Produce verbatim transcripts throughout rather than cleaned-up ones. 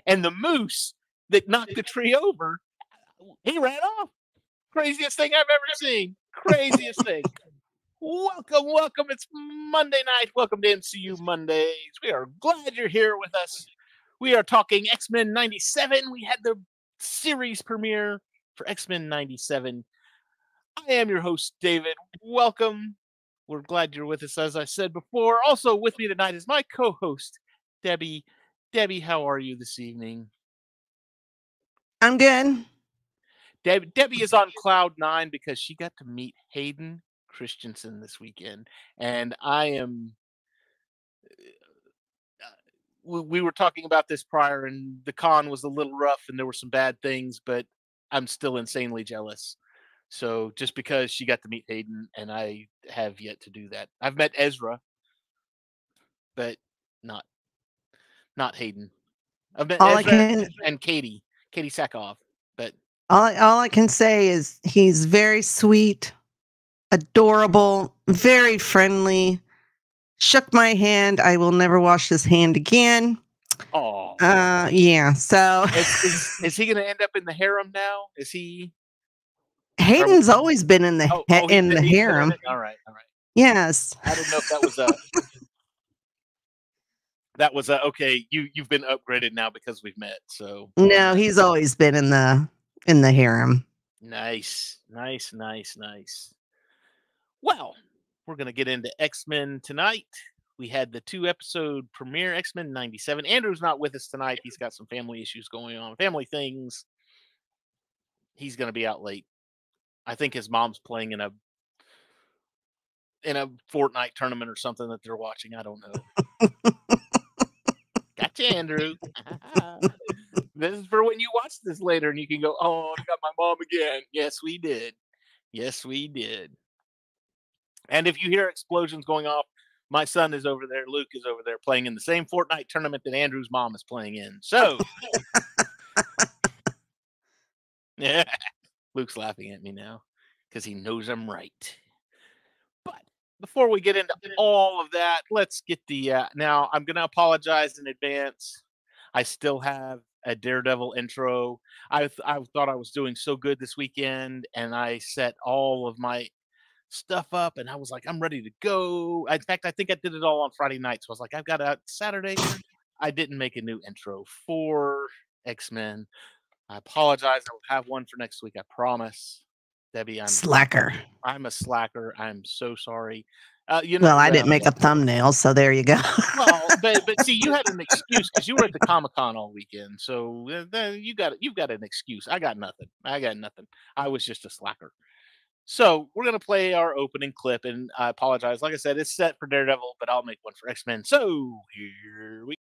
and the moose that knocked the tree over, he ran off. Craziest thing I've ever seen. Craziest thing. Welcome, welcome. It's Monday night. Welcome to M C U Mondays. We are glad you're here with us. We are talking X-Men ninety-seven. We had the series premiere for X-Men ninety-seven. I am your host, David. Welcome. We're glad you're with us, as I said before. Also with me tonight is my co-host, Debbie. Debbie, how are you this evening? I'm good. Deb- Debbie is on cloud nine because she got to meet Hayden Christensen this weekend, and I am. Uh, we, we were talking about this prior, and the con was a little rough, and there were some bad things, but I'm still insanely jealous. So just because she got to meet Hayden, and I have yet to do that. I've met Ezra, but not not Hayden. I've met All I Ezra can and Katie, Katie Sackhoff, but all, I- all I can say is he's very sweet, adorable, very friendly. Shook my hand. I will never wash his hand again. oh, Uh, yeah. So is, is is he going to end up in the harem now? Is he? Hayden's always been in the Oh, ha- oh he's in been, the he's been in harem. it? All right, all right. Yes. I didn't know if that was a. That was a okay. You you've been upgraded now because we've met. So No, he's always been in the in the harem. nice, nice, nice, nice. Well, we're gonna get into X-Men tonight. We had the two episode premiere, X-Men ninety-seven. Andrew's not with us tonight. He's got some family issues going on, family things. He's gonna be out late. I think his mom's playing in a in a Fortnite tournament or something that they're watching. I don't know. Gotcha, Andrew. This is for when you watch this later and you can go, oh, I got my mom again. Yes, we did. Yes, we did. And if you hear explosions going off, my son is over there. Luke is over there playing in the same Fortnite tournament that Andrew's mom is playing in. So, yeah, Luke's laughing at me now because he knows I'm right. But before we get into all of that, let's get the. Uh, now, I'm going to apologize in advance. I still have a Daredevil intro. I, th- I thought I was doing so good this weekend, and I set all of my stuff up, and I was like, I'm ready to go. In fact, I think I did it all on Friday night. So I was like, I've got it Saturday. I didn't make a new intro for X-Men. I apologize. I will have one for next week. I promise. Debbie, I'm Slacker. I'm a slacker. I'm so sorry. Uh, you know, Well, I uh, didn't make a thumbnail, so there you go. well, but but see, you had an excuse because you were at the Comic Con all weekend, so uh, uh, you got you've got an excuse. I got nothing. I got nothing. I was just a slacker. So we're gonna play our opening clip, and I apologize. Like I said, it's set for Daredevil, but I'll make one for X-Men. So here we.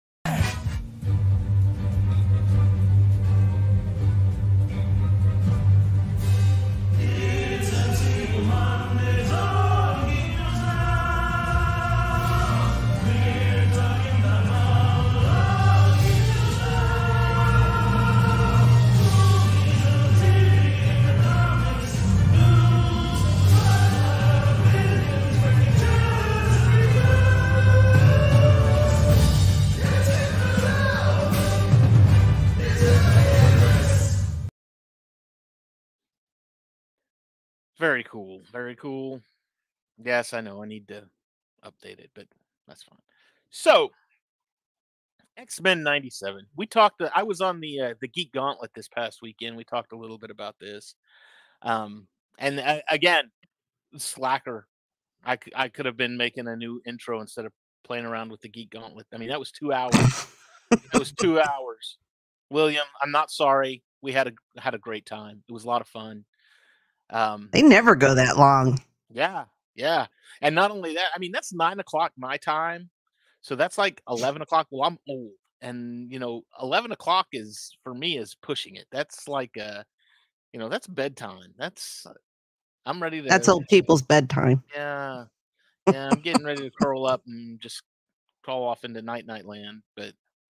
Very cool. Very cool. Yes, I know. I need to update it, but that's fine. So, X-Men ninety-seven. We talked. I was on the uh, the Geek Gauntlet this past weekend. We talked a little bit about this. Um, and uh, again, slacker. I, c- I could have been making a new intro instead of playing around with the Geek Gauntlet. I mean, that was two hours. That was two hours. William, I'm not sorry. We had a had a great time. It was a lot of fun. Um, They never go that long. yeah, yeah. And not only that, I mean, that's nine o'clock my time. So that's like eleven o'clock. Well, I'm old. And, you know, eleven o'clock is, for me, is pushing it. That's like, uh, you know, that's bedtime. That's, uh, I'm ready That's to, old people's bedtime. yeah, yeah, I'm getting ready to curl up and just crawl off into night night land. But,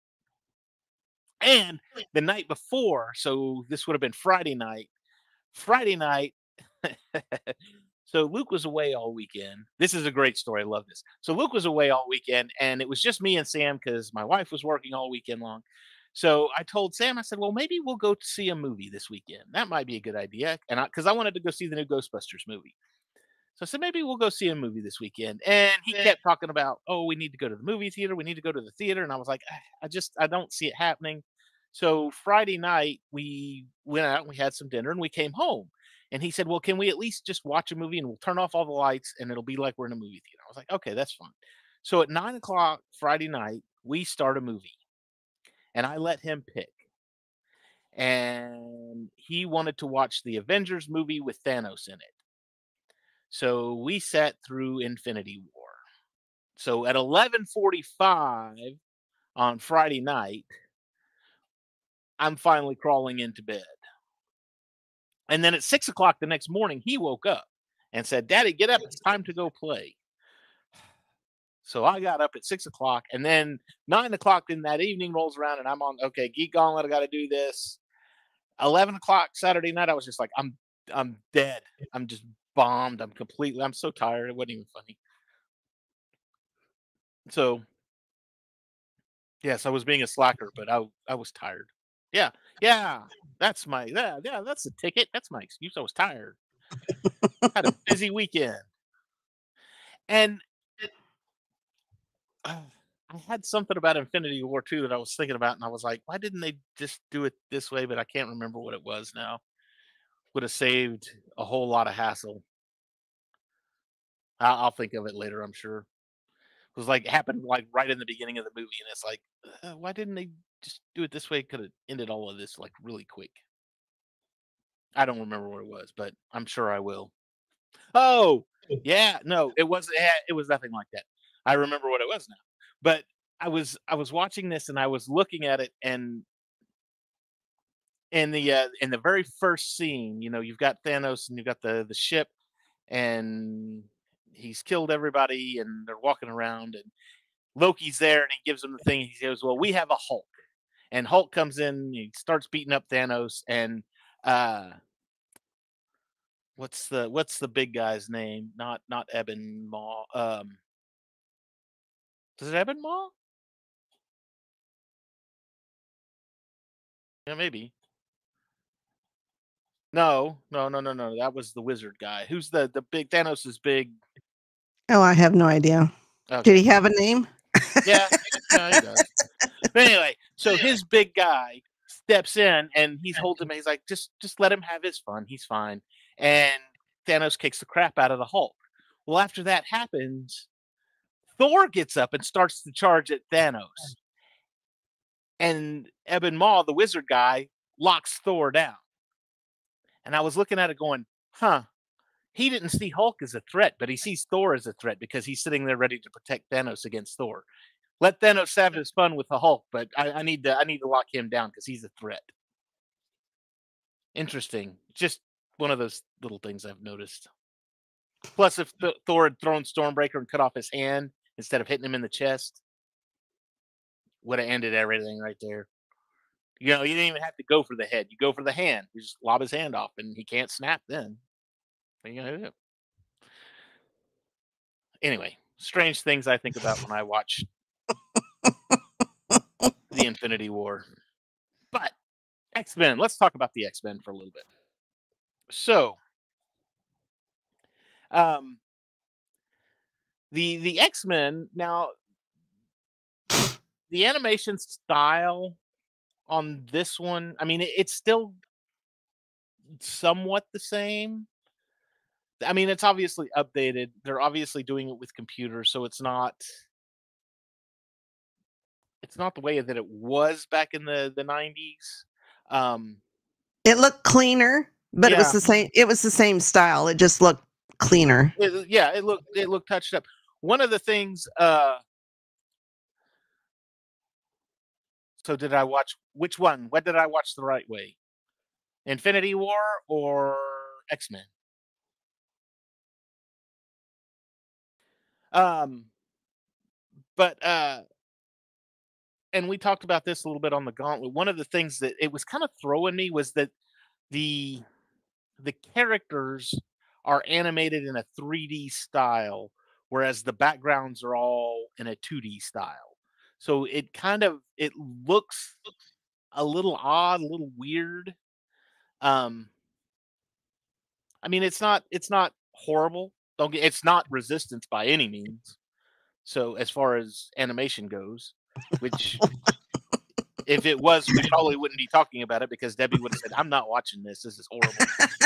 and the night before, so this would have been Friday night. Friday night, so Luke was away all weekend. This is a great story. I love this. So Luke was away all weekend, and it was just me and Sam because my wife was working all weekend long. So I told Sam, I said, well, maybe we'll go see a movie this weekend. That might be a good idea. And I, because I wanted to go see the new Ghostbusters movie. So I said, maybe we'll go see a movie this weekend. And he kept talking about, oh, we need to go to the movie theater. We need to go to the theater. And I was like, "Ah, I just, I don't see it happening. So Friday night, we went out and we had some dinner and we came home. And he said, well, can we at least just watch a movie and we'll turn off all the lights and it'll be like we're in a movie theater? I was like, okay, that's fine. So at nine o'clock Friday night, we start a movie and I let him pick. And he wanted to watch the Avengers movie with Thanos in it. So we sat through Infinity War. So at eleven forty-five on Friday night, I'm finally crawling into bed. And then at six o'clock the next morning, he woke up and said, Daddy, get up. It's time to go play. So I got up at six o'clock, and then nine o'clock in that evening rolls around, and I'm on, okay, Geek Gauntlet, I got to do this. eleven o'clock Saturday night, I was just like, I'm I'm dead. I'm just bombed. I'm completely, I'm so tired. It wasn't even funny. So, yes, I was being a slacker, but I I was tired. Yeah, yeah, that's my, yeah, yeah, that's the ticket. That's my excuse. I was tired. Had a busy weekend. And uh, I had something about Infinity War two that I was thinking about, and I was like, why didn't they just do it this way? But I can't remember what it was now. Would have saved a whole lot of hassle. I'll, I'll think of it later, I'm sure. It was like, it happened like right in the beginning of the movie, and it's like, uh, why didn't they just do it this way? Could have ended all of this like really quick. I don't remember what it was, but I'm sure I will. Oh, yeah, no, it wasn't. eh, It was nothing like that. I remember what it was now. But I was I was watching this and I was looking at it, and in the uh, in the very first scene, you know, you've got Thanos and you've got the the ship, and he's killed everybody, and they're walking around, and Loki's there, and he gives them the thing. He goes, "Well, we have a Hulk," and Hulk comes in, he starts beating up Thanos, and uh, what's the what's the big guy's name? Not not Eben Maw. Um, is it Eben Maw? Yeah, maybe. No, no, no, no, no. That was the wizard guy. Who's the the big Thanos is big. Oh, I have no idea. Did Okay. he have a name? Yeah, yeah, he does. But anyway, so his big guy steps in and he's holding him. He's like, just just let him have his fun. He's fine. And Thanos kicks the crap out of the Hulk. Well, after that happens, Thor gets up and starts to charge at Thanos. And Eben Maw, the wizard guy, locks Thor down. And I was looking at it going, huh, he didn't see Hulk as a threat, but he sees Thor as a threat because he's sitting there ready to protect Thanos against Thor. Let Thanos have his fun with the Hulk, but I, I need to I need to lock him down because he's a threat. Interesting. Just one of those little things I've noticed. Plus, if Th- Thor had thrown Stormbreaker and cut off his hand instead of hitting him in the chest, would have ended everything right there. You know, you didn't even have to go for the head. You go for the hand. You just lob his hand off, and he can't snap then. What are you gonna do? Anyway, strange things I think about when I watch the Infinity War. But X Men. Let's talk about the X Men for a little bit. So, um, the the X Men now, the animation style on this one. I mean, it, it's still somewhat the same. I mean, it's obviously updated. They're obviously doing it with computers, so it's not it's not the way that it was back in the the nineties. Um, It looked cleaner, but it was yeah, the same. It was the same style. It just looked cleaner. it, yeah, it looked it looked touched up. One of the things. Uh, so did I watch which one? What did I watch the right way? Infinity War or X Men? Um, but uh, and we talked about this a little bit on the Gauntlet. One of the things that it was kind of throwing me was that the the characters are animated in a three D style, whereas the backgrounds are all in a two D style. So it kind of it looks a little odd, a little weird. Um, I mean, it's not it's not horrible. Don't get it's not Resistance by any means. So as far as animation goes, which if it was, we probably wouldn't be talking about it because Debbie would have said, "I'm not watching this. This is horrible."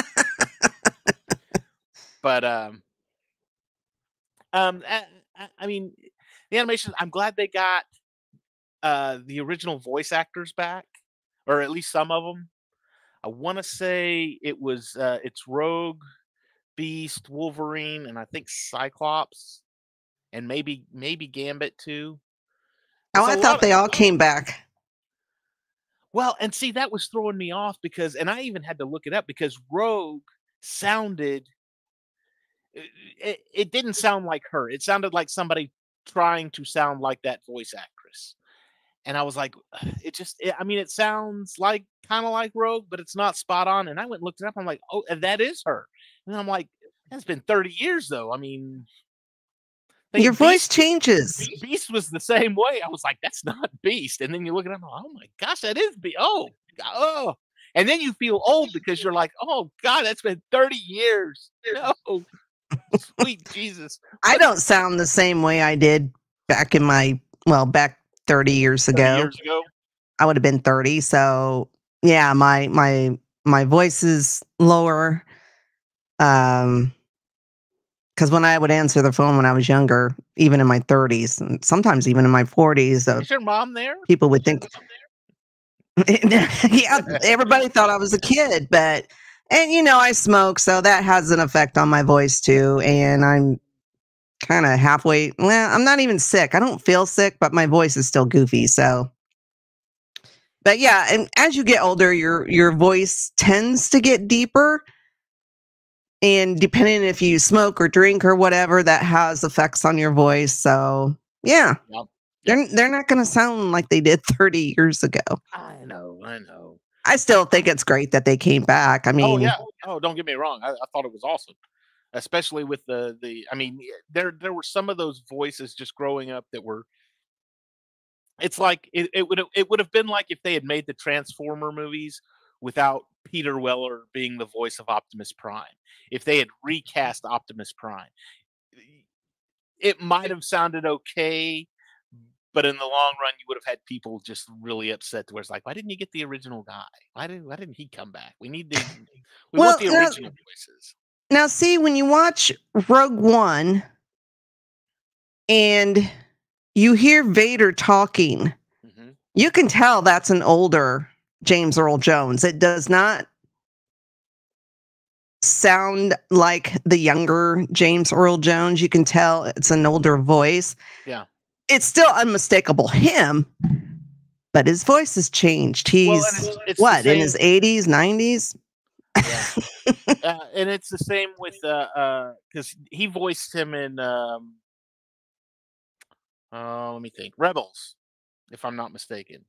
But um, um, I, I- I mean, the animation. I'm glad they got uh the original voice actors back, or at least some of them. I want to say it was uh, it's Rogue, Beast, Wolverine, and I think Cyclops, and maybe maybe Gambit too. Oh, It's a I lot thought of they all came back. well, and see that was throwing me off because, and I even had to look it up because Rogue sounded it, it, it didn't sound like her. It sounded like somebody trying to sound like that voice actress. And I was like, it just, it, I mean, it sounds like kind of like Rogue, but it's not spot on. And I went and looked it up. I'm like, oh, and that is her. And I'm like, that's been thirty years though. I mean, I Your think voice Beast, changes. Beast was the same way. I was like, that's not Beast. And then you look at him, oh my gosh, that is Beast. Oh, oh. And then you feel old because you're like, oh God, that's been thirty years. No, sweet Jesus. I don't sound the same way I did back in my, well, back thirty years thirty ago. years ago. I would have been thirty. So yeah, my my my voice is lower. Um because when I would answer the phone when I was younger, even in my thirties, and sometimes even in my forties, uh, Is your mom there? people would think, yeah, everybody thought I was a kid, but, and you know, I smoke, so that has an effect on my voice too. And I'm kind of halfway, well, I'm not even sick. I don't feel sick, but my voice is still goofy. So, but yeah, and as you get older, your your voice tends to get deeper. And depending if you smoke or drink or whatever, that has effects on your voice. So yeah, Yep. they're they're not going to sound like they did thirty years ago. I know, I know. I still think it's great that they came back. I mean, Oh yeah. Oh, don't get me wrong. I, I thought it was awesome, especially with the the. I mean, there there were some of those voices just growing up that were. It's like it, it would it would have been like if they had made the Transformer movies without Peter Weller being the voice of Optimus Prime. If they had recast Optimus Prime, it might have sounded okay, but in the long run, you would have had people just really upset. To where it's like, why didn't you get the original guy? Why didn't Why didn't he come back? We need the we well, want the now, original voices. now see when you watch Rogue One and you hear Vader talking, hmm you can tell that's an older James Earl Jones. It does not sound like the younger James Earl Jones. You can tell it's an older voice. Yeah. It's still unmistakable him, but his voice has changed. He's Well, and it's, it's what the in same, his eighties, nineties? yeah. uh, and it's the same with uh uh because he voiced him in um uh, let me think, Rebels, if I'm not mistaken.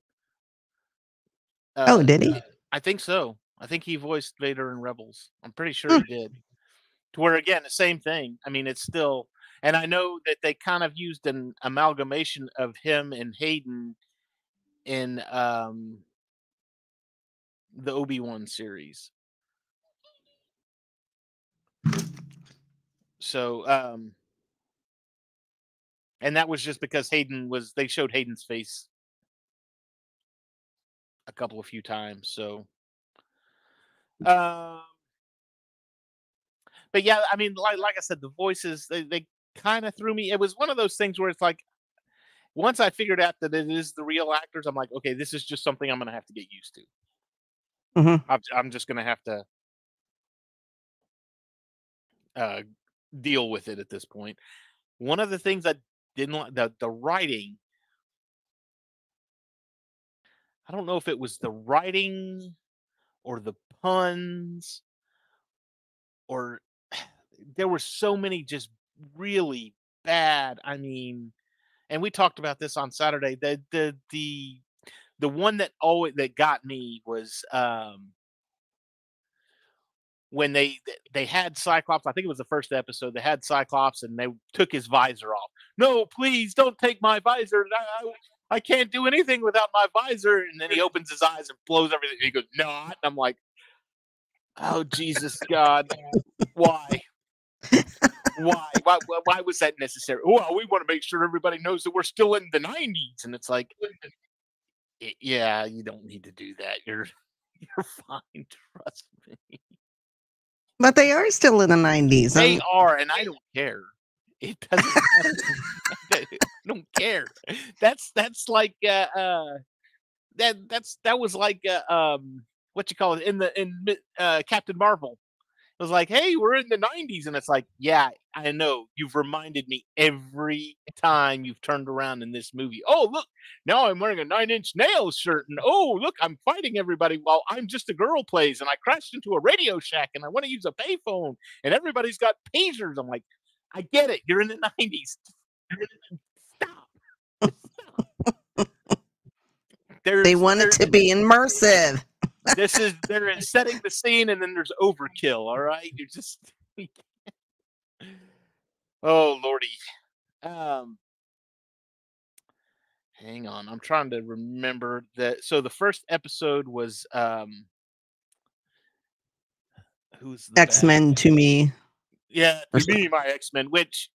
Oh, Uh, did he? I think so. I think he voiced Vader in Rebels. I'm pretty sure Hmm. he did. To where again, the same thing. I mean, it's still, and I know that they kind of used an amalgamation of him and Hayden in um the Obi-Wan series. So, um, and that was just because Hayden was, they showed Hayden's face a couple of few times. So, um, but yeah, I mean, like like I said, the voices they, they kind of threw me. It was one of those things where it's like once I figured out that it is the real actors, I'm like, okay, this is just something I'm gonna have to get used to. Mhm. I'm, I'm just gonna have to uh, deal with it at this point. One of the things I didn't like the the writing. I don't know if it was the writing or the puns or there were so many just really bad. I mean, and we talked about this on Saturday. The the the the one that always that got me was um when they they had Cyclops. I think it was the first episode. They had Cyclops and they took his visor off. No, please don't take my visor. I can't do anything without my visor. And then he opens his eyes and blows everything. He goes, not. And I'm like, oh, Jesus, God. Why? Why? Why? Why was that necessary? Well, we want to make sure everybody knows that we're still in the nineties. And it's like, yeah, you don't need to do that. You're you're fine. Trust me. But they are still in the nineties. They um, are, and I don't care. It doesn't matter. I don't care. That's that's like uh, uh that that's that was like uh, um what you call it in the in uh Captain Marvel. It was like, hey, we're in the nineties, and it's like, yeah, I know. You've reminded me every time you've turned around in this movie. Oh, look, now I'm wearing a Nine Inch Nails shirt, and oh, look, I'm fighting everybody while I'm just a girl plays, and I crashed into a Radio Shack, and I want to use a payphone, and everybody's got pagers. I'm like, I get it. You're in the nineties. Stop. Stop. There's, they want it there's, to be immersive. this is they're setting the scene, and then there's overkill. All right, you're just oh lordy. Um, hang on, I'm trying to remember that. So the first episode was um, who's the X Men to me. Yeah, to me, my X Men, which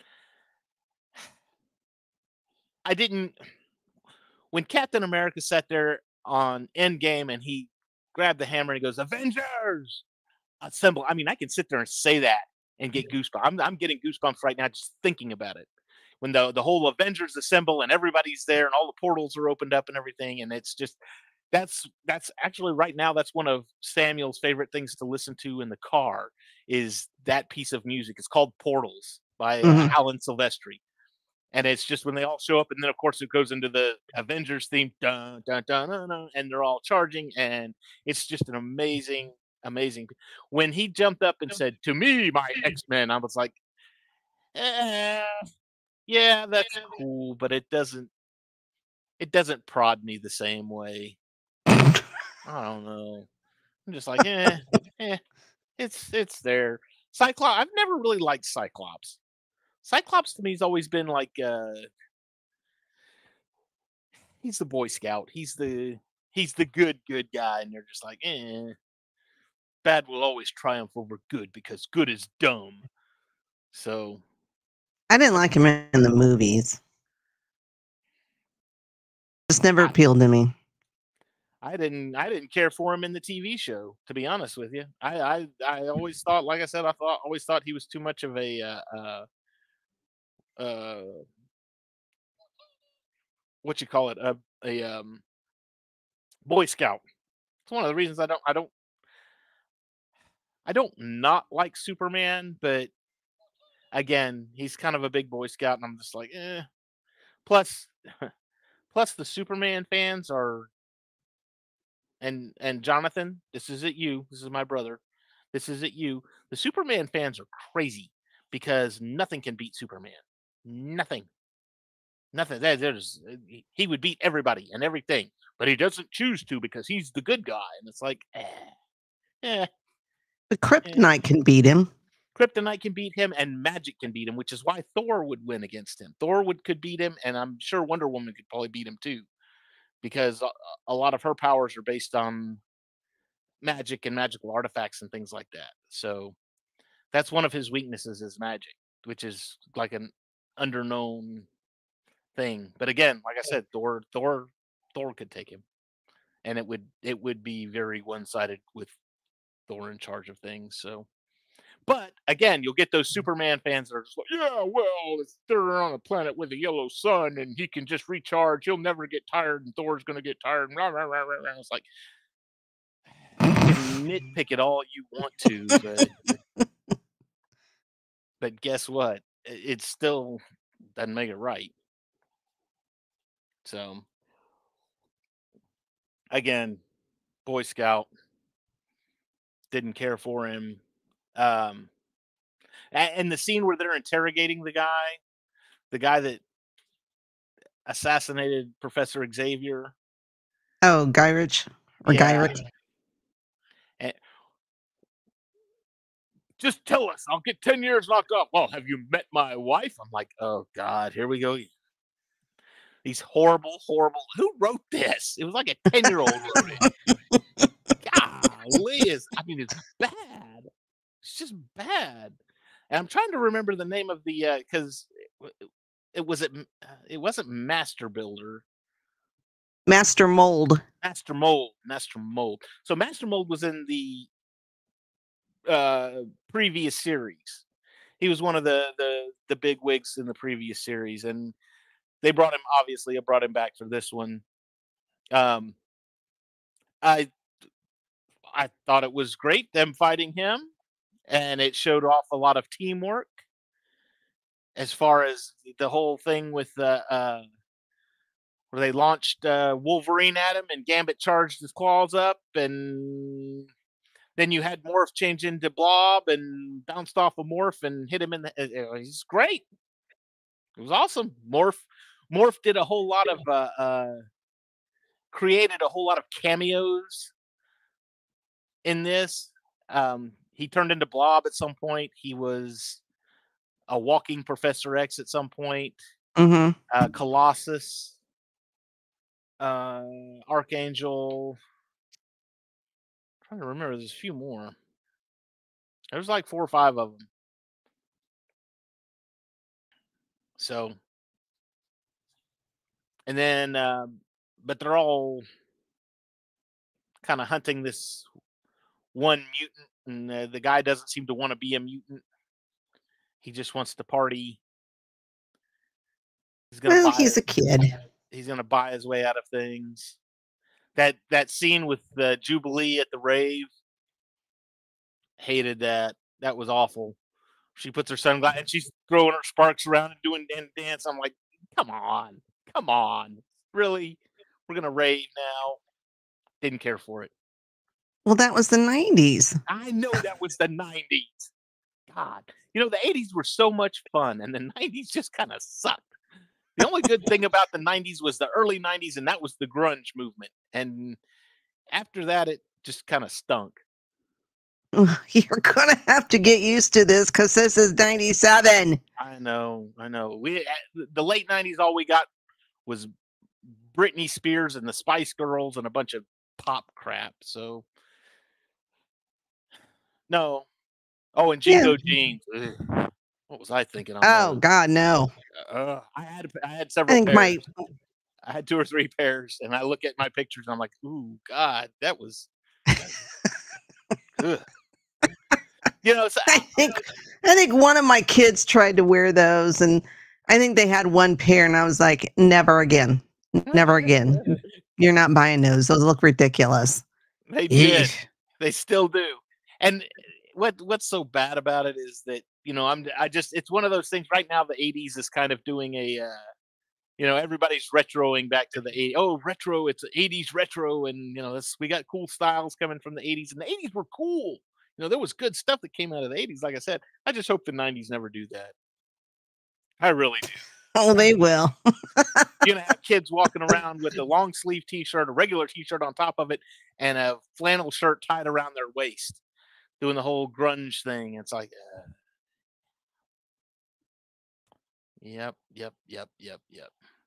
I didn't. When Captain America sat there on Endgame and he grabbed the hammer and he goes, Avengers! Assemble. I mean, I can sit there and say that and get goosebumps. I'm, I'm getting goosebumps right now just thinking about it. When the, the whole Avengers assemble and everybody's there and all the portals are opened up and everything. And it's just, that's, that's actually right now, that's one of Samuel's favorite things to listen to in the car is that piece of music. It's called Portals by uh, mm-hmm. Alan Silvestri. And it's just when they all show up, and then of course it goes into the Avengers theme, dun, dun, dun, dun, dun, and they're all charging, and it's just an amazing, amazing. When he jumped up and said, "To me, my X-Men," I was like, eh, "Yeah, that's cool, but it doesn't, it doesn't prod me the same way." I don't know. I'm just like, eh, eh, it's it's there. Cyclops. I've never really liked Cyclops. Cyclops to me has always been like uh he's the Boy Scout. He's the he's the good good guy, and they're just like, eh. Bad will always triumph over good because good is dumb. So I didn't like him in the movies. Just never appealed to me. I didn't I didn't care for him in the T V show, to be honest with you. I I, I always thought, like I said, I thought always thought he was too much of a uh, uh uh what you call it a a um Boy Scout. It's one of the reasons I don't I don't I don't not like Superman, but again, he's kind of a big Boy Scout, and I'm just like, eh. Plus, plus the Superman fans are, and and Jonathan, this is at you. This is my brother. This is at you. The Superman fans are crazy because nothing can beat Superman. Nothing. Nothing. There's he would beat everybody and everything, but he doesn't choose to because he's the good guy, and it's like, eh, eh. But Kryptonite eh. can beat him. Kryptonite can beat him, and magic can beat him, which is why Thor would win against him. Thor would could beat him, and I'm sure Wonder Woman could probably beat him too, because a, a lot of her powers are based on magic and magical artifacts and things like that. So that's one of his weaknesses is magic, which is like an underknown thing. But again, like I said, Thor, Thor, Thor could take him, and it would it would be very one sided with Thor in charge of things. So. But again, you'll get those Superman fans that are just like, yeah, well, it's they're on a planet with a yellow sun and he can just recharge. He'll never get tired and Thor's going to get tired. And rah, rah, rah, rah, rah. It's like, you can nitpick it all you want to, but, but guess what? It still doesn't make it right. So, again, Boy Scout, didn't care for him. Um, and the scene where they're interrogating the guy, the guy that assassinated Professor Xavier. Oh, Gyrich or yeah. Gyrich. And just tell us, I'll get ten years locked up. Well, have you met my wife? I'm like, oh God, here we go. These horrible, horrible. Who wrote this? It was like a ten-year-old wrote it. Golly, is I mean, it's bad. It's just bad. And I'm trying to remember the name of the because it, it was it it wasn't Master Builder. Master Mold. Master Mold. Master Mold. So Master Mold was in the uh previous series. He was one of the the the big wigs in the previous series, and they brought him. Obviously, I brought him back for this one. Um, I I thought it was great them fighting him, and it showed off a lot of teamwork. As far as the whole thing with the uh, where they launched uh, Wolverine at him, and Gambit charged his claws up, and then you had Morph change into Blob and bounced off a of Morph and hit him in the. It, it was great. It was awesome. Morph Morph did a whole lot of uh, uh, created a whole lot of cameos in this. Um, he turned into Blob at some point. He was a walking Professor X at some point. Mm-hmm. Uh, Colossus, uh, Archangel. I'm trying to remember, there's a few more. There's like four or five of them. So, and then, um, but they're all kind of hunting this one mutant, and uh, the guy doesn't seem to want to be a mutant. He just wants to party. He's gonna Well, buy he's a kid. He's gonna buy his way out of things. That that scene with the Jubilee at the rave, hated that. That was awful. She puts her sunglasses and she's throwing her sparks around and doing dan- dance. I'm like, come on, come on, really? We're gonna rave now? Didn't care for it. Well, that was the nineties. I know that was the nineties. God, you know the eighties were so much fun, and the nineties just kind of sucked. The only good thing about the nineties was the early nineties, and that was the grunge movement. And after that, it just kind of stunk. You're gonna have to get used to this because this is ninety-seven. I know, I know. We the late nineties, all we got was Britney Spears and the Spice Girls and a bunch of pop crap. So no. Oh, and Jingo Yeah. jeans. Ugh. What was I thinking on Oh those? God, no. Uh, I had I had I several think pairs. my I had two or three pairs, and I look at my pictures and I'm like, ooh, God, that was. Ugh. You know, so, I think I think one of my kids tried to wear those, and I think they had one pair, and I was like, never again, never again. You're not buying those. Those look ridiculous. They did. Eesh. They still do. And what what's so bad about it is that you know I'm I just it's one of those things. Right now, the eighties is kind of doing a. Uh, you know, everybody's retroing back to the eighties. Oh, retro! It's eighties retro, and you know, this, we got cool styles coming from the eighties, and the eighties were cool. You know, there was good stuff that came out of the eighties. Like I said, I just hope the nineties never do that. I really do. Oh, they will. You're gonna have kids walking around with a long sleeve T-shirt, a regular T-shirt on top of it, and a flannel shirt tied around their waist, doing the whole grunge thing. It's like, uh, yep, yep, yep, yep, yep.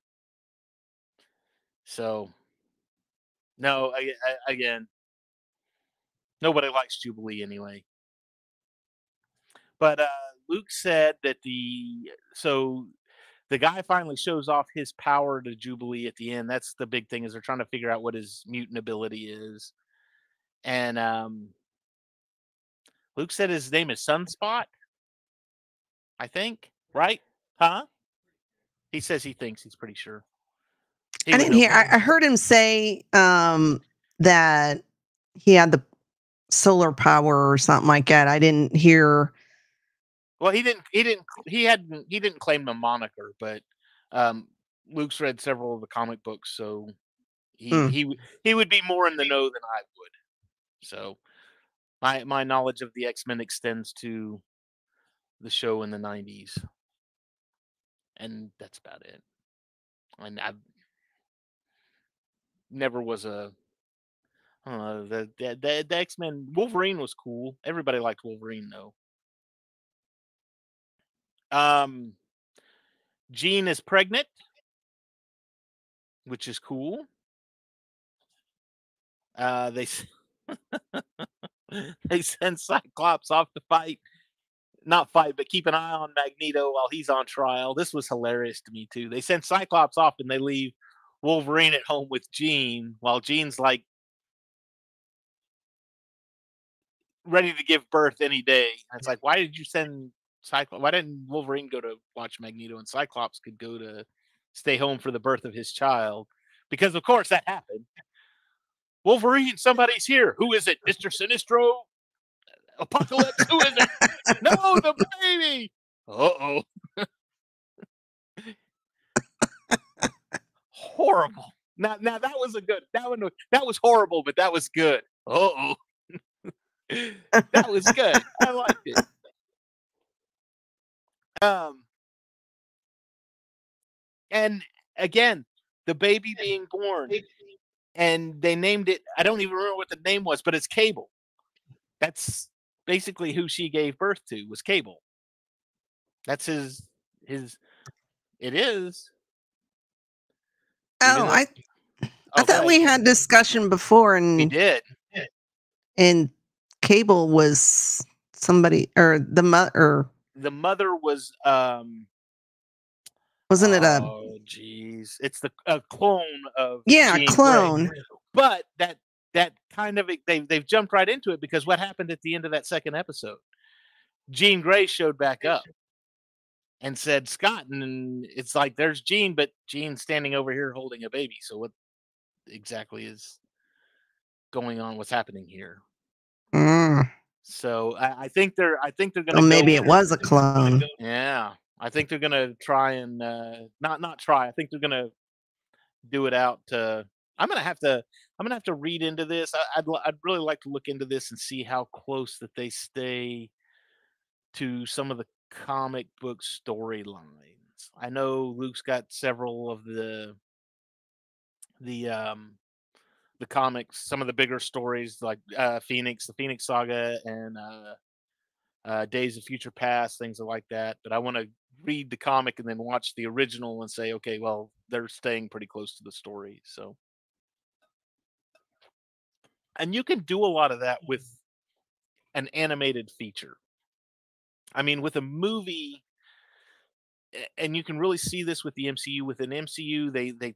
So, no, I, I, again, nobody likes Jubilee anyway. But uh, Luke said that the so the guy finally shows off his power to Jubilee at the end. That's the big thing is they're trying to figure out what his mutant ability is. And um, Luke said his name is Sunspot. I think, right? Huh? He says he thinks he's pretty sure. He I would didn't know hear. better. I, I heard him say um, that he had the solar power or something like that. I didn't hear. Well, he didn't. He didn't. He hadn't. He didn't claim the moniker, but um, Luke's read several of the comic books, so he Hmm. he he would be more in the know than I would. So my my knowledge of the X-Men extends to the show in the nineties, and that's about it. And I never was a. I don't know, the the, the, the X-Men Wolverine was cool. Everybody liked Wolverine though. Um, Jean is pregnant. which is cool. Uh, they they send Cyclops off to fight, not fight, but keep an eye on Magneto while he's on trial. This was hilarious to me too. They send Cyclops off and they leave Wolverine at home with Jean while Jean's like ready to give birth any day. And it's like, why did you send Cyclops? Why didn't Wolverine go to watch Magneto and Cyclops could go to stay home for the birth of his child? Because of course that happened. Wolverine, somebody's here. Who is it? Mister Sinestro? Apocalypse? Who is it? No, the baby. Uh-oh. Horrible. Now, now that was a good. That one. That was horrible, but that was good. Uh-oh. That was good. I liked it. Um, and again, the baby being born, and they named it. I don't even remember what the name was, but it's Cable. That's basically who she gave birth to was Cable. That's his his. It is. Oh, I I Oh, thought we had discussion before, and we did. And Cable was somebody, or the mother, or The mother was um. wasn't it a? Oh, geez, it's the a clone of Yeah, Jean clone. Grey. But that that kind of they they've jumped right into it because what happened at the end of that second episode? Jean Grey showed back up and said Scott, and it's like there's Jean, but Jean's standing over here holding a baby. So what exactly is going on? What's happening here? Mm. So I, I think they're I think they're gonna. Well, maybe go, it was a clone. Yeah, I think they're gonna try and uh, not not try. I think they're gonna do it out. To, I'm gonna have to. I'm gonna have to read into this. I, I'd I'd really like to look into this and see how close that they stay to some of the comic book storylines. I know Luke's got several of the the um the comics, some of the bigger stories like uh Phoenix, the Phoenix Saga, and uh, uh Days of Future Past, things like that. But I want to read the comic and then watch the original and say, okay, well, they're staying pretty close to the story. So, and you can do a lot of that with an animated feature. I mean, with a movie, a- and you can really see this with the M C U. With an M C U, they they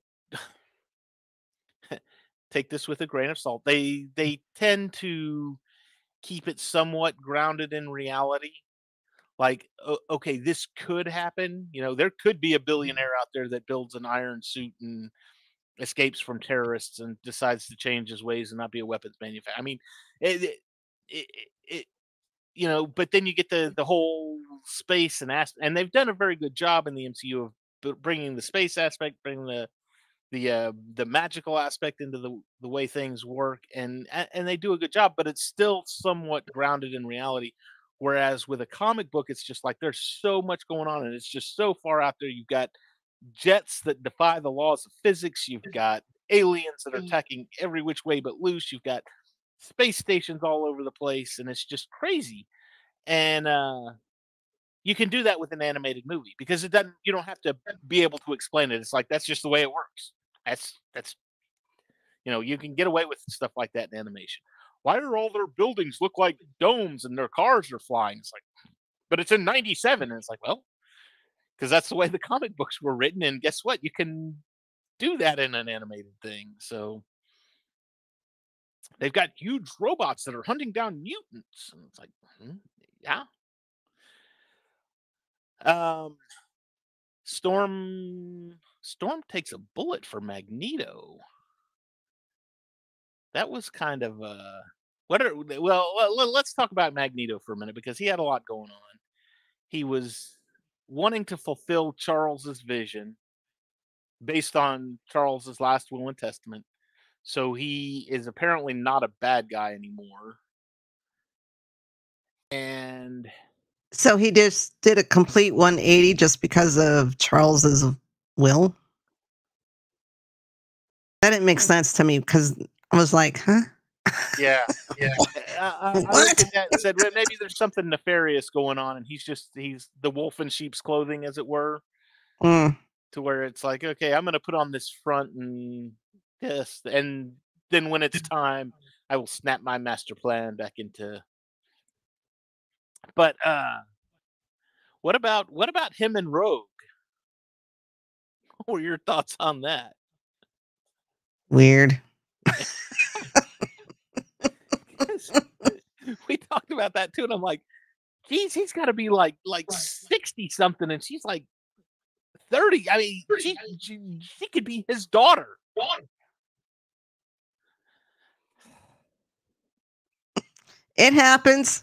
take this with a grain of salt. They they tend to keep it somewhat grounded in reality. Like, o- okay, this could happen. You know, there could be a billionaire out there that builds an iron suit and escapes from terrorists and decides to change his ways and not be a weapons manufacturer. I mean, it, it, it, it you know, but then you get the the whole space and aspect, and they've done a very good job in the M C U of b- bringing the space aspect, bringing the the uh, the magical aspect into the the way things work, and a- and they do a good job, but it's still somewhat grounded in reality. Whereas with a comic book, it's just like there's so much going on, and it's just so far out there. You've got jets that defy the laws of physics. You've got aliens that are attacking every which way but loose. You've got space stations all over the place, and it's just crazy. And uh, you can do that with an animated movie because it doesn't. You don't have to be able to explain it. It's like that's just the way it works. That's that's you know you can get away with stuff like that in animation. Why do all their buildings look like domes and their cars are flying? It's like, but it's in ninety-seven, and it's like, well, because that's the way the comic books were written. And guess what? You can do that in an animated thing. So they've got huge robots that are hunting down mutants. And it's like, hmm, yeah. Um, Storm Storm takes a bullet for Magneto. That was kind of uh what are well le- le- let's talk about Magneto for a minute because he had a lot going on. He was wanting to fulfill Charles's vision based on Charles's last will and testament. So he is apparently not a bad guy anymore. And So he just did a complete one eighty just because of Charles's will. That didn't make sense to me because I was like, huh? yeah, yeah. I, I, I looked What? at that and said, well, maybe there's something nefarious going on, and he's just he's the wolf in sheep's clothing, as it were. Mm. to where it's like, okay, I'm gonna put on this front and this, and then when it's time, I will snap my master plan back into. But uh, what about what about him and Rogue? What were your thoughts on that? Weird. We talked about that too, and I'm like, geez, he's got to be like like sixty something, and she's like thirty. I mean, she she, she could be his daughter. It happens.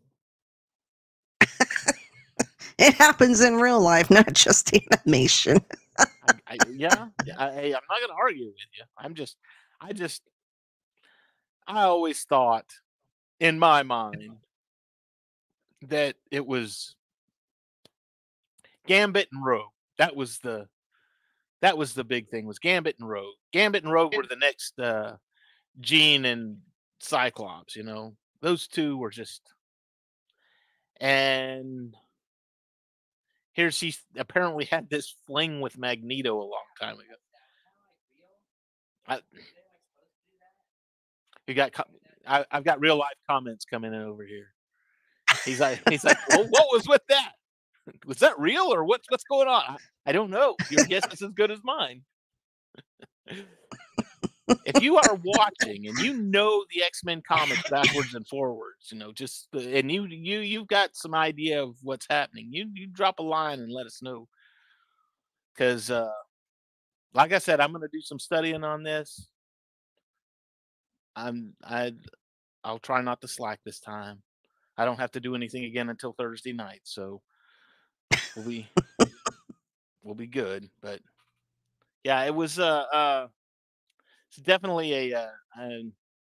It happens in real life, not just animation. I, I, yeah, I, I'm not going to argue with you. I'm just, I just, I always thought in my mind that it was Gambit and Rogue. That was the, that was the big thing. Was Gambit and Rogue. Gambit and Rogue were the next uh, Jean and Cyclops. You know, those two were just, and here she apparently had this fling with Magneto a long time ago. I, you got, I, I've got real life comments coming in over here. He's like, he's like, well, what was with that? Was that real or what's what's going on? I, I don't know. Your guess is as good as mine. If you are watching and you know the X-Men comics backwards and forwards, you know, just uh, and you you you've got some idea of what's happening, you you drop a line and let us know. Because, uh, like I said, I'm going to do some studying on this. I'm I I'll try not to slack this time. I don't have to do anything again until Thursday night, so we'll be we'll be good. But yeah, it was uh uh it's definitely a, uh, a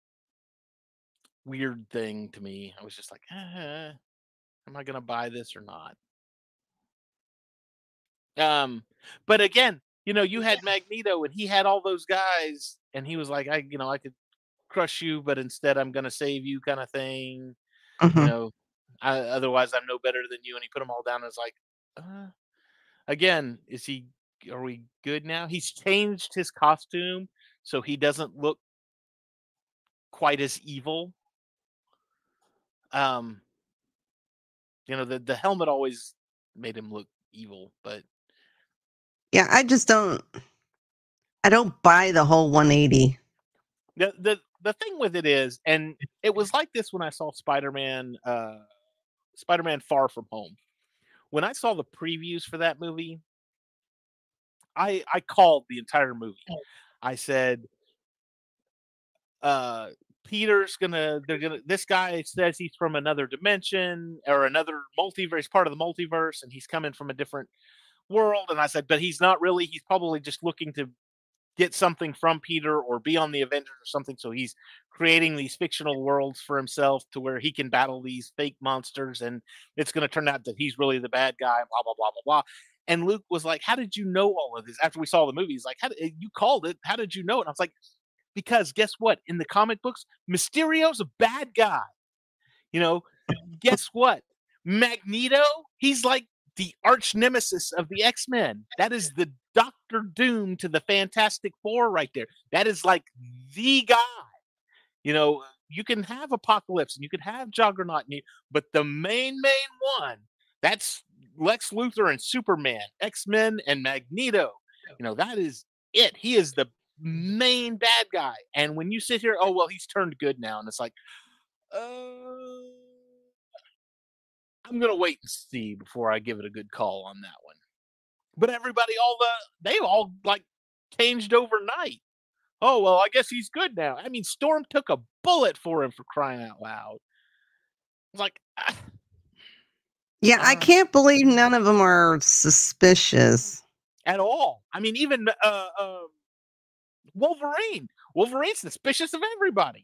weird thing to me. I was just like, eh, am I gonna buy this or not? Um, but again, you know, you had Magneto and he had all those guys, and he was like, I, you know, I could crush you, but instead I'm gonna save you, kind of thing. You Mhm. know, I, otherwise I'm no better than you. And he put them all down. And was like, uh, again, is he? Are we good now? He's changed his costume so he doesn't look quite as evil. Um, you know, the the helmet always made him look evil, but Yeah, I just don't. I don't buy the whole one eighty. the the the thing with it is, and it was like this when I saw Spider-Man, uh, Spider-Man Far From Home. When I saw the previews for that movie, I I called the entire movie. I said, uh Peter's gonna they're gonna this guy says he's from another dimension or another multiverse, part of the multiverse, and he's coming from a different world. And I said, but he's not really, he's probably just looking to get something from Peter or be on the Avengers or something. So he's creating these fictional worlds for himself to where he can battle these fake monsters, and it's gonna turn out that he's really the bad guy, blah blah blah blah blah. And Luke was like, how did you know all of this? After we saw the movie, he's like, how did, you called it, how did you know it? And I was like, because guess what? In the comic books, Mysterio's a bad guy. You know, guess what? Magneto, he's like the arch nemesis of the X-Men. That is the Doctor Doom to the Fantastic Four right there. That is like the guy. You know, you can have Apocalypse and you can have Juggernaut, and you, but the main, main one, that's Lex Luthor and Superman, X-Men and Magneto. You know, that is it. He is the main bad guy. And when you sit here, oh well, he's turned good now, and it's like, uh, I'm gonna wait and see before I give it a good call on that one. But everybody, all the they all like changed overnight. Oh well, I guess he's good now. I mean, Storm took a bullet for him, for crying out loud. It's like, ah, Yeah, I uh, can't believe none of them are suspicious. at all. I mean, even uh, uh, Wolverine. Wolverine's suspicious of everybody.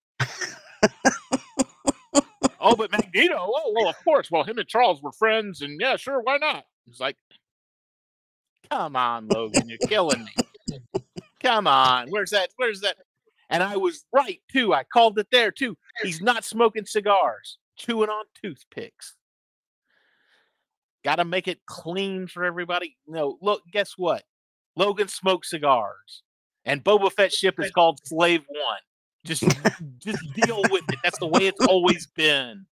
Oh, but Magneto. Oh, well, of course. Well, him and Charles were friends, and yeah, sure, why not? It's like, come on, Logan, you're killing me. Come on, where's that? Where's that? And I was right too. I called it there too. He's not smoking cigars, chewing on toothpicks. Got to make it clean for everybody. No, look, guess what? Logan smokes cigars, and Boba Fett's ship is called Slave One. Just, just deal with it. That's the way it's always been.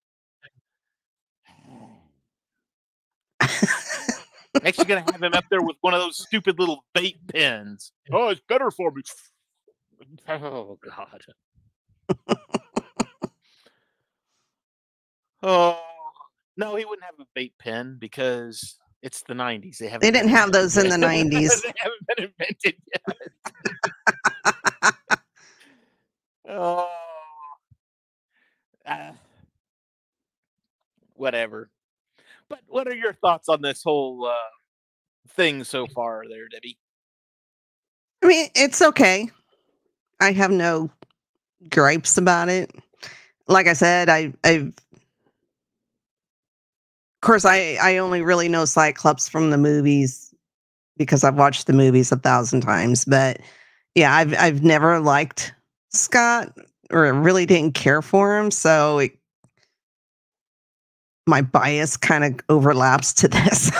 Next, you're gonna have him up there with one of those stupid little bait pens. Oh, it's better for me. Oh God. Oh no, he wouldn't have a bait pen because it's the nineties. They haven't. They didn't have those in the nineties. They haven't been invented yet. Oh, uh, whatever. But what are your thoughts on this whole uh, thing so far, there, Debbie? I mean, it's okay. I have no gripes about it. Like I said, I, I've, of course, I, I only really know Cyclops from the movies because I've watched the movies a thousand times. But yeah, I've, I've never liked Scott or really didn't care for him. So it, my bias kind of overlaps to this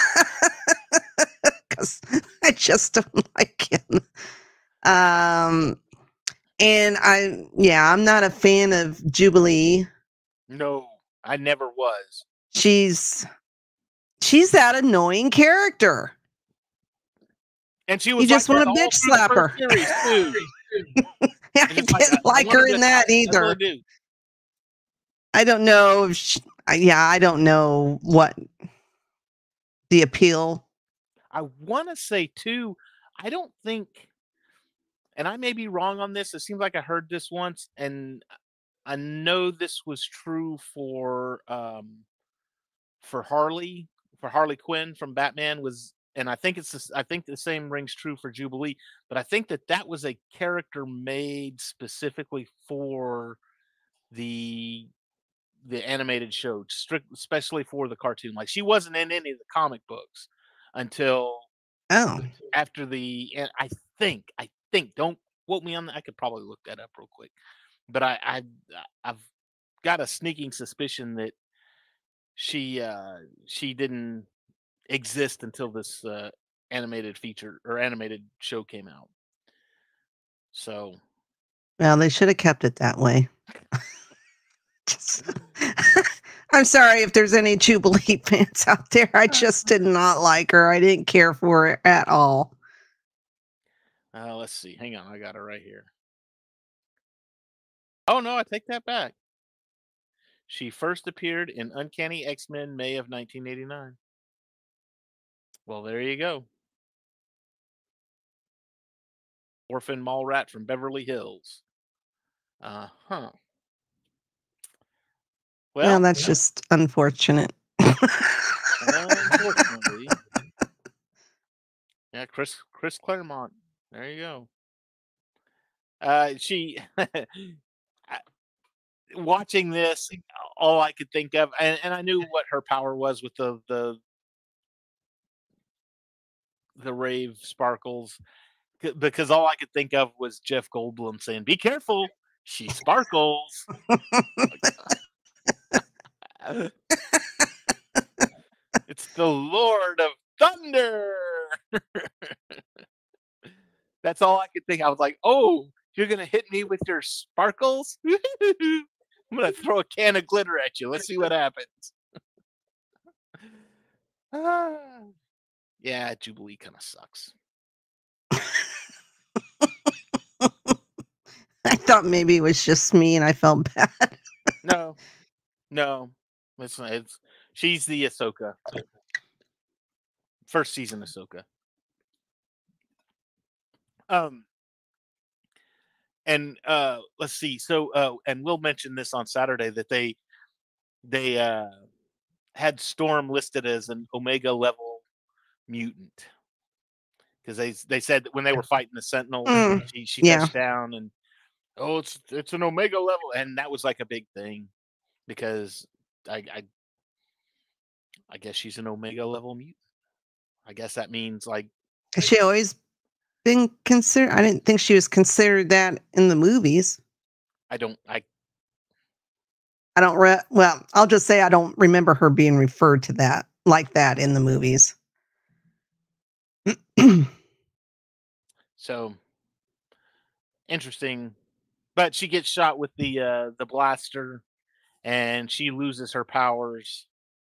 because I just don't like him. Um, and I, yeah, I'm not a fan of Jubilee. No, I never was. She's, she's that annoying character. And she was you just like want to bitch slap her. Yeah, I didn't like, like her in that either. I, really do. I don't know if she, yeah, I don't know what the appeal. I want to say too, I don't think, and I may be wrong on this. It seems like I heard this once, and I know this was true for um, for Harley, for Harley Quinn from Batman was, and I think it's this, I think the same rings true for Jubilee. But I think that that was a character made specifically for the the animated show, strict, especially for the cartoon. Like she wasn't in any of the comic books until oh after the. And I think I think don't quote me on that. I could probably look that up real quick, but I, I I've got a sneaking suspicion that she uh, she didn't exist until this uh, animated feature or animated show came out. So, well, they should have kept it that way. Just, I'm sorry if there's any Jubilee fans out there. I just did not like her. I didn't care for her at all. Uh, let's see. Hang on. I got her right here. Oh, no, I take that back. She first appeared in Uncanny X-Men May of nineteen eighty-nine. Well, there you go. Orphan Mall Rat from Beverly Hills. Uh huh. Well, well, that's yeah. just unfortunate. Unfortunately. Yeah, Chris Chris Claremont. There you go. Uh, she watching this, all I could think of, and, and I knew what her power was with the the the rave sparkles, because all I could think of was Jeff Goldblum saying, "Be careful, she sparkles." It's the Lord of Thunder. That's all I could think. I was like, "Oh, you're gonna hit me with your sparkles? I'm gonna throw a can of glitter at you. Let's see what happens." ah. Yeah, Jubilee kind of sucks. I thought maybe it was just me and I felt bad. No, no, it's, it's she's the Ahsoka. First season Ahsoka. Um, and uh, let's see. So, uh, and we'll mention this on Saturday that they they uh had Storm listed as an Omega level mutant because they they said that when they were fighting the Sentinel, mm, she she yeah. touched down and oh, it's it's an Omega level, and that was like a big thing because I I, I guess she's an Omega level mutant. I guess that means like has she always been considered? I didn't think she was considered that in the movies. I don't I I don't re- well, I'll just say I don't remember her being referred to that like that in the movies. So interesting. But she gets shot with the uh, the blaster, and she loses her powers.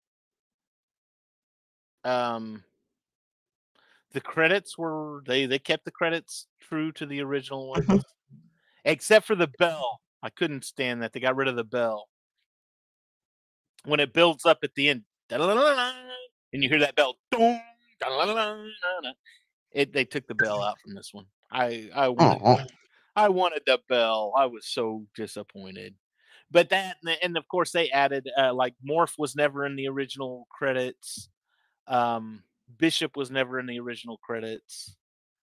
Um, the credits were they they kept the credits true to the original ones, Mhm. except for the bell. I couldn't stand that they got rid of the bell when it builds up at the end, and you hear that bell. It they took the bell out from this one. I I wanted Aw. I wanted the bell. I was so disappointed. But that and and of course they added uh, like Morph was never in the original credits. Um, Bishop was never in the original credits.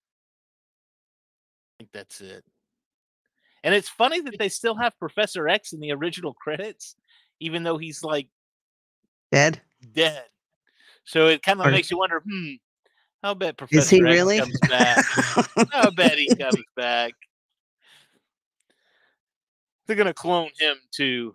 I think that's it. And it's funny that they still have Professor X in the original credits, even though he's like Dead? dead. So it kind of Or makes you wonder, hmm, I'll bet is he Professor X really? comes back. I'll bet he comes back. They're gonna clone him too.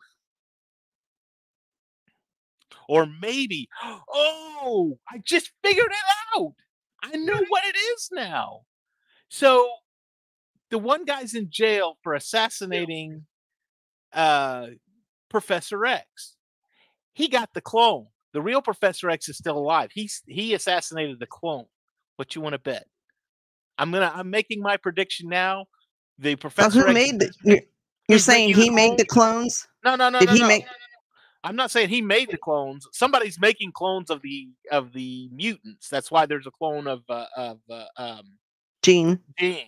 Or maybe, oh, I just figured it out. I know what it is now. So the one guy's in jail for assassinating uh, Professor X. He got the clone. The real Professor X is still alive. He's he assassinated the clone. What you want to bet? I'm gonna. I'm making my prediction now. The So Professor who X made the you're, you're who's saying making the he made clone. the clones? No, no, no, Did no, he no. make I'm not saying he made the clones. Somebody's making clones of the of the mutants. That's why there's a clone of uh, of uh, um, Gene? Jean.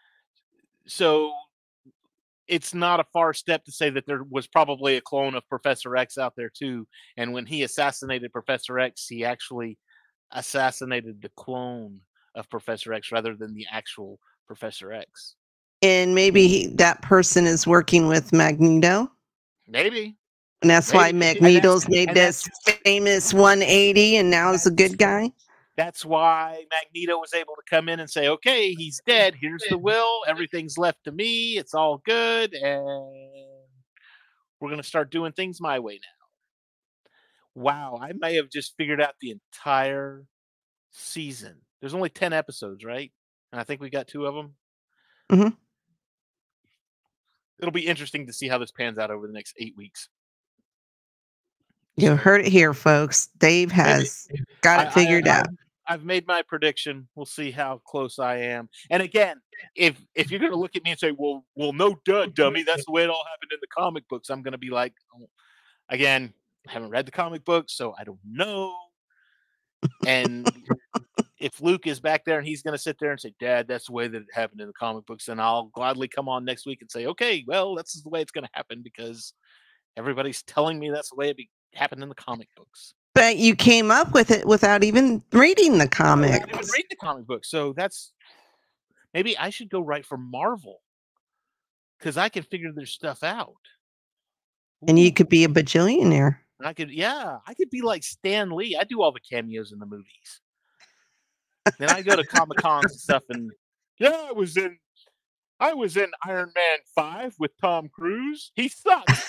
So it's not a far step to say that there was probably a clone of Professor X out there too. And when he assassinated Professor X, he actually assassinated the clone of Professor X rather than the actual Professor X. And maybe he, that person is working with Magneto? Maybe. And that's Maybe. why And that's Magneto's made and that's this famous one eighty and now is a good guy? that's why Magneto was able to come in and say, "Okay, he's dead. Here's the will. Everything's left to me. It's all good, and we're gonna start doing things my way now." Wow, I may have just figured out the entire season. There's only ten episodes, right? And I think we got two of them. Mhm. It'll be interesting to see how this pans out over the next eight weeks. You So heard it here, folks. Dave maybe has got I, it I, figured I out. I've made my prediction. We'll see how close I am. And again, if if you're gonna look at me and say, "Well, well, no, duh, dummy, that's the way it all happened in the comic books," I'm gonna be like, oh, again, I haven't read the comic books, so I don't know. And if Luke is back there and he's gonna sit there and say, "Dad, that's the way that it happened in the comic books," then I'll gladly come on next week and say, "Okay, well, that's the way it's gonna happen because everybody's telling me that's the way it be- happened in the comic books." But you came up with it without even reading the No, I didn't even comics. read the comic book, so that's maybe I should go write for Marvel because I can figure their stuff out. And you Ooh, could be a bajillionaire. I could, yeah, I could be like Stan Lee. I do all the cameos in the movies. Then I go to Comic Cons and stuff, and yeah, I was in, I was in Iron Man Five with Tom Cruise. He sucks.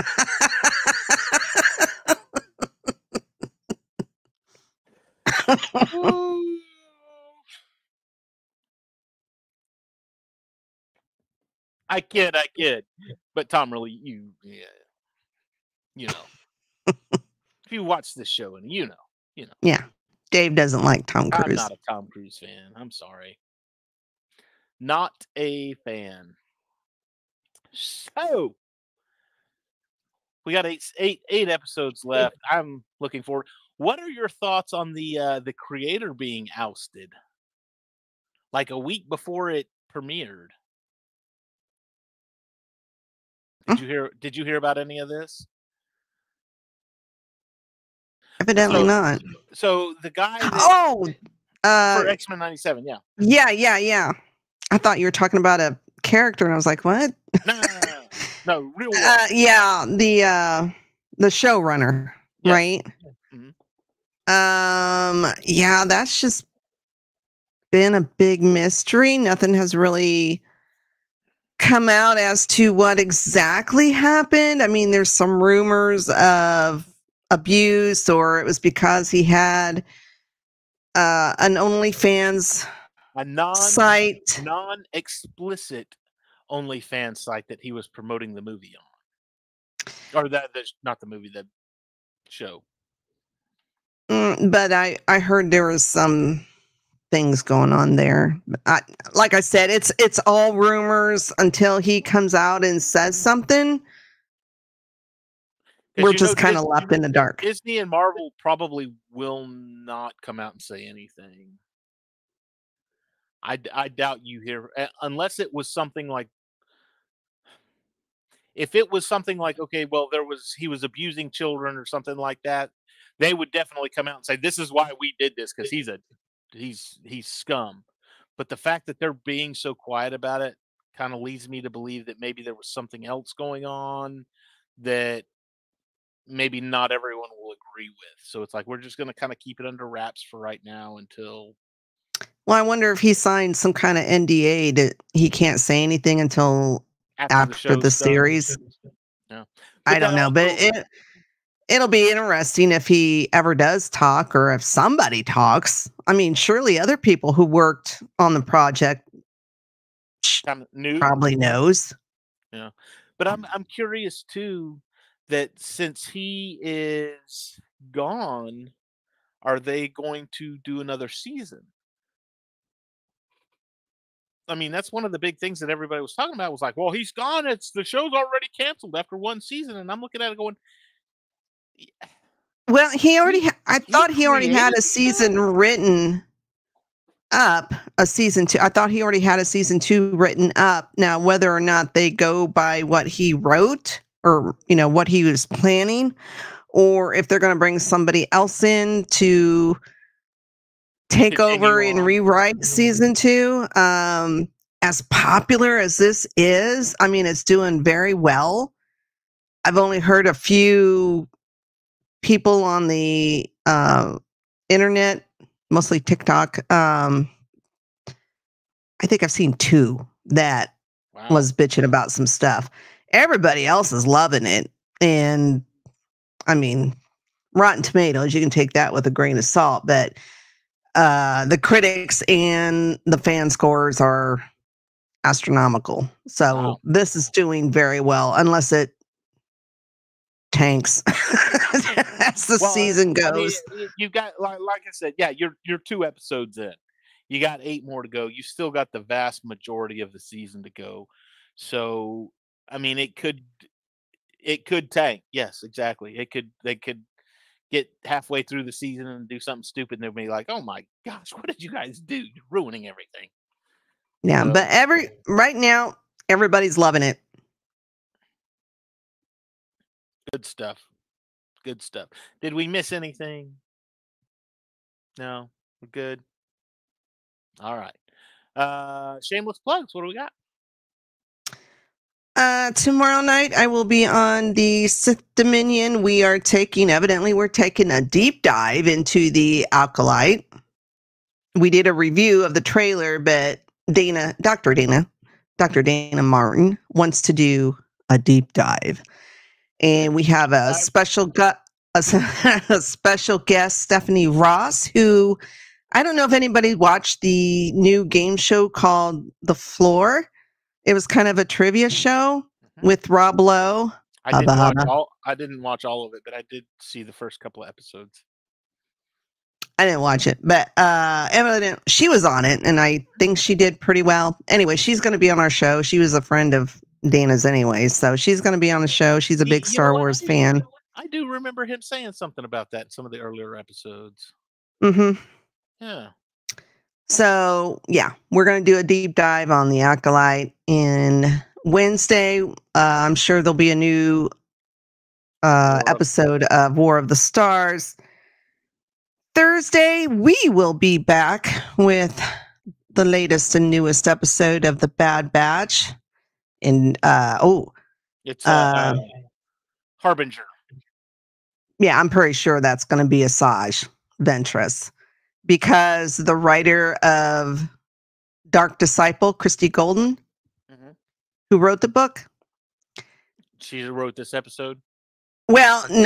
Ooh. I kid, I kid, but Tom, really, you, yeah, you know, if you watch this show, and you know, you know, Yeah. Dave doesn't like Tom I'm Cruise. not a Tom Cruise fan. I'm sorry, not a fan. So we got eight, eight, eight episodes left. I'm looking forward. What are your thoughts on the uh, the creator being ousted, like a week before it premiered? Did you hear? Did you hear about any of this? Evidently So, not. so the guy that Oh, for uh, X Men ninety-seven, yeah, yeah, yeah, yeah. I thought you were talking about a character, and I was like, what? no, no, no, no, no, real one. Uh, yeah, the uh, the showrunner, Yes. right? Mhm. Um, yeah, that's just been a big mystery. Nothing has really come out as to what exactly happened. I mean, there's some rumors of abuse, or it was because he had uh, an OnlyFans a non site, non explicit OnlyFans site that he was promoting the movie on, or that that's not the movie, the show. Mm, but I I heard there was some things going on there. I, like I said, it's it's all rumors until he comes out and says something. We're just kind of left in the dark. Disney and Marvel probably will not come out and say anything. I, I doubt you hear, unless it was something like, if it was something like, okay, well, there was, he was abusing children or something like that, they would definitely come out and say, this is why we did this, because he's a, he's, he's scum. But the fact that they're being so quiet about it kind of leads me to believe that maybe there was something else going on that maybe not everyone will agree with. So it's like, we're just going to kind of keep it under wraps for right now until. Well, I wonder if he signed some kind of N D A that he can't say anything until after, after the, the series. Yeah. I don't know, but it, it'll be interesting if he ever does talk, or if somebody talks. I mean, surely other people who worked on the project kind of knew. Probably knows. Yeah. But I'm I'm curious too, that since he is gone, are they going to do another season? I mean, that's one of the big things that everybody was talking about, was like, well, he's gone. It's the show's already canceled after one season. And I'm looking at it going, yeah. Well, he already, ha- I he thought he already had a season show? written up, a season two. I thought he already had a season two written up. Now, whether or not they go by what he wrote, or, you know, what he was planning, or if they're going to bring somebody else in to take Continue over on. and rewrite season two. Um, as popular as this is, I mean, it's doing very well. I've only heard a few people on the uh, internet, mostly TikTok. Um, I think I've seen two that wow. was bitching about some stuff. Everybody else is loving it. And I mean, Rotten Tomatoes, you can take that with a grain of salt, but uh, the critics and the fan scores are astronomical. So wow. this is doing very well, unless it tanks as the well, season goes. I mean, you've got, like, like I said, yeah, you're you're two episodes in. You got eight more to go. You still got the vast majority of the season to go. So, I mean, it could it could tank. Yes, exactly. It could. They could get halfway through the season and do something stupid, and they'll be like, "Oh my gosh, what did you guys do? You're ruining everything." Yeah, so, but every right now, everybody's loving it. Good stuff. Good stuff. Did we miss anything? No, we're good. All right. Uh, shameless plugs. What do we got? Uh, tomorrow night, I will be on the Sith Dominion. We are taking, evidently, we're taking a deep dive into the Acolyte. We did a review of the trailer, but Dana, Doctor Dana, Doctor Dana Martin wants to do a deep dive. And we have a special gu- a, a special guest, Stephanie Ross, who, I don't know if anybody watched the new game show called The Floor. It was kind of a trivia show mm-hmm. with Rob Lowe. I didn't watch all. I didn't watch all of it, but I did see the first couple of episodes. I didn't watch it, but uh, Emily, she was on it, and I think she did pretty well. Anyway, she's going to be on our show. She was a friend of Dana's anyway, so she's going to be on the show. She's a big you Star Wars I fan. I do remember him saying something about that in some of the earlier episodes. Mm-hmm. Yeah. So, yeah, we're going to do a deep dive on the Acolyte. And Wednesday, uh, I'm sure there'll be a new uh, episode of War of the Stars. Thursday, we will be back with the latest and newest episode of The Bad Batch. And, uh, oh, it's uh, uh, Harbinger. Yeah, I'm pretty sure that's going to be Asajj Ventress, because the writer of Dark Disciple, Christy Golden, mm-hmm. who wrote the book. She wrote this episode? Well, no,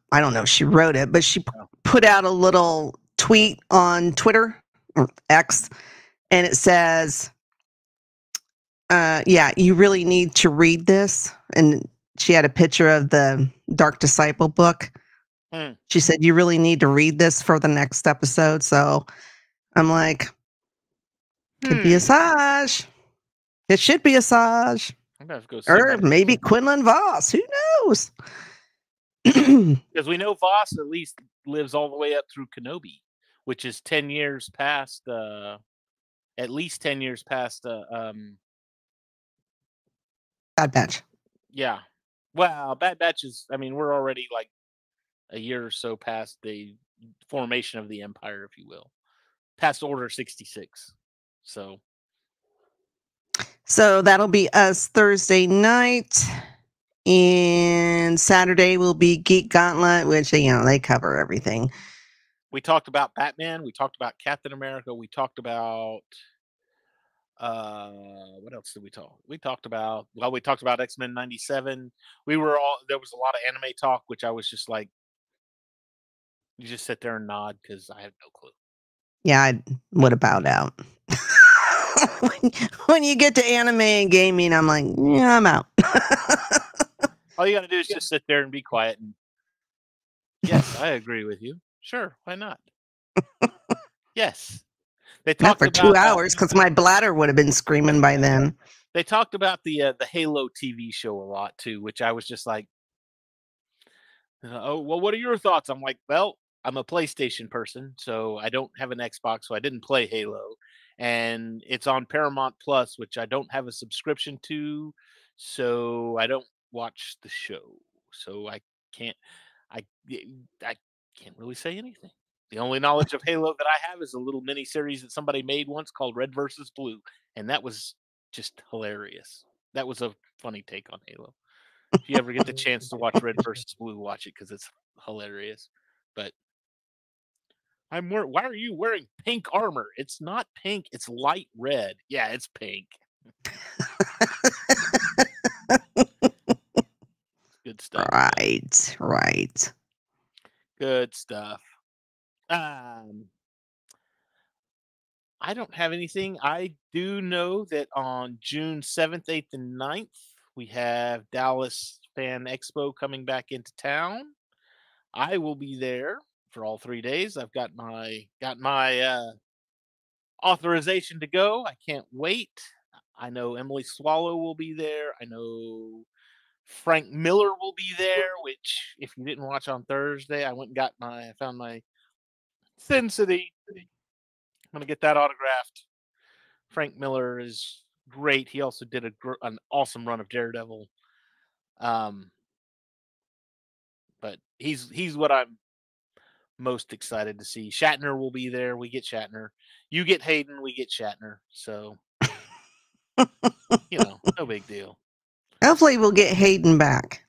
I don't know if she wrote it, but she p- put out a little tweet on Twitter or X, and it says, uh, yeah, you really need to read this. And she had a picture of the Dark Disciple book. Hmm. She said, you really need to read this for the next episode. So I'm like, could be Hmm. Asajj. It should be Asajj. I'm gonna have to go see Or if I maybe Quinlan Voss. Who knows? because we know Voss at least lives all the way up through Kenobi, which is ten years past, uh, at least ten years past. Uh, um, Bad Batch. yeah, well, Bad Batch is. I mean, we're already like a year or so past the formation of the Empire, if you will, past Order sixty-six. So So that'll be us Thursday night. And Saturday will be Geek Gauntlet, which, you know, they cover everything. we talked about Batman. We talked about Captain America. We talked about uh what else did we talk? We talked about well, we talked about X-Men ninety-seven. We were all there was a lot of anime talk, which I was just like, you just sit there and nod because I have no clue. Yeah, I would have bowed out. when, when you get to anime and gaming, I'm like, yeah, I'm out. All you gotta do is just sit there and be quiet and yes, I agree with you. Sure, why not? Yes. They Not talked for about two uh, hours because my bladder would have been screaming by then. they talked about the uh, the Halo T V show a lot too, which I was just like, oh well, what are your thoughts? I'm like, well, I'm a PlayStation person, so I don't have an Xbox, so I didn't play Halo, and it's on Paramount Plus, which I don't have a subscription to, so I don't watch the show, so I can't, I I can't really say anything. The only knowledge of Halo that I have is a little mini series that somebody made once called Red versus Blue, and that was just hilarious. That was a funny take on Halo. If you ever get the chance to watch Red versus Blue, watch it because it's hilarious. But I'm wearing. Why are you wearing pink armor? It's not pink. It's light red. Yeah, it's pink. Good stuff. Right, right. Good stuff. Um, I don't have anything. I do know that on June seventh, eighth, and ninth, we have Dallas Fan Expo coming back into town. I will be there for all three days. I've got my got my uh, authorization to go. I can't wait. I know Emily Swallow will be there. I know Frank Miller will be there. Which, if you didn't watch on Thursday, I went and got my. I found my Sin City. I'm gonna get that autographed. Frank Miller is great. He also did a gr- an awesome run of Daredevil. Um, but he's he's what I'm most excited to see. Shatner will be there. We get Shatner. You get Hayden. We get Shatner. So you know, no big deal. Hopefully, we'll get Hayden back.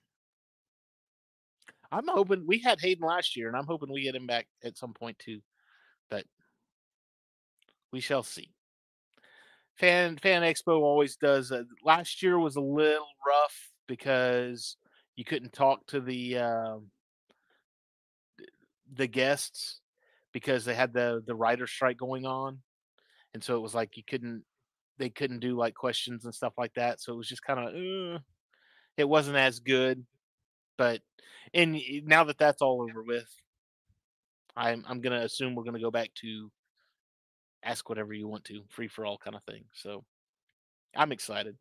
I'm hoping we had Hayden last year, and I'm hoping we get him back at some point too. But we shall see. Fan Fan Expo always does. Uh, last year was a little rough because you couldn't talk to the uh, the guests because they had the the writer strike going on, and so it was like you couldn't they couldn't do like questions and stuff like that. So it was just kind of uh, it wasn't as good. But and y- now that that's all over with, I'm I'm gonna assume we're gonna go back to ask whatever you want to, free for all kind of thing. So I'm excited.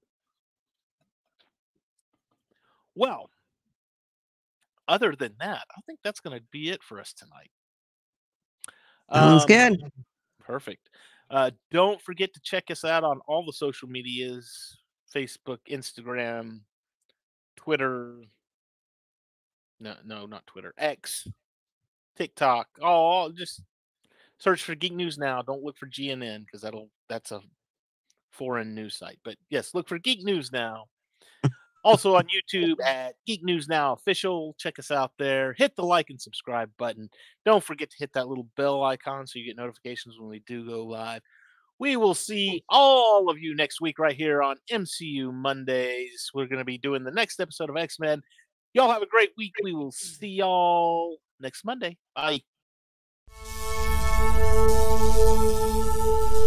Well, other than that, I think that's gonna be it for us tonight. Sounds Um, good. perfect. Uh, don't forget to check us out on all the social medias: Facebook, Instagram, Twitter. No, no, not Twitter. X, TikTok. Oh, just search for Geek News Now. Don't look for G N N because that'll that's a foreign news site. But yes, look for Geek News Now. Also on YouTube at Geek News Now Official. Check us out there. Hit the like and subscribe button. Don't forget to hit that little bell icon so you get notifications when we do go live. We will see all of you next week right here on M C U Mondays. We're going to be doing the next episode of X Men Y'all have a great week. We will see y'all next Monday. Bye.